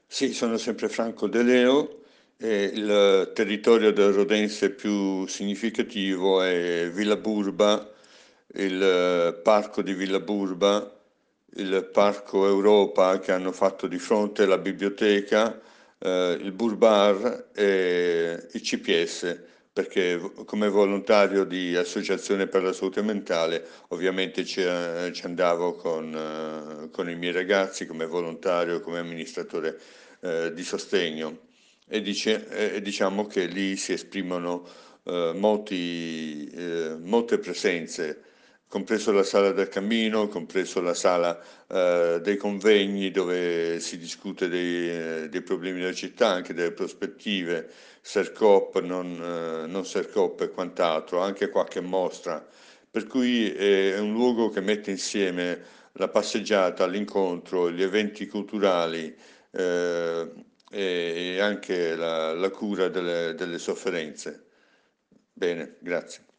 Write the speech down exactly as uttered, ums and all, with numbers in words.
Sì, sono sempre Franco De Leo e il territorio del Rodense più significativo è Villa Burba, il eh, parco di Villa Burba, il parco Europa che hanno fatto di fronte alla biblioteca, eh, il Burbar e il C P S, perché v- come volontario di Associazione per la Salute Mentale ovviamente ci, eh, ci andavo con, eh, con i miei ragazzi come volontario, come amministratore eh, di sostegno e, dice- e diciamo che lì si esprimono eh, molti, eh, molte presenze, compreso la sala del cammino, compreso la sala eh, dei convegni dove si discute dei, eh, dei problemi della città, anche delle prospettive, SERCOP, non, eh, non SERCOP e quant'altro, anche qualche mostra. Per cui è un luogo che mette insieme la passeggiata, l'incontro, gli eventi culturali, eh, e, e anche la, la cura delle, delle sofferenze. Bene, grazie.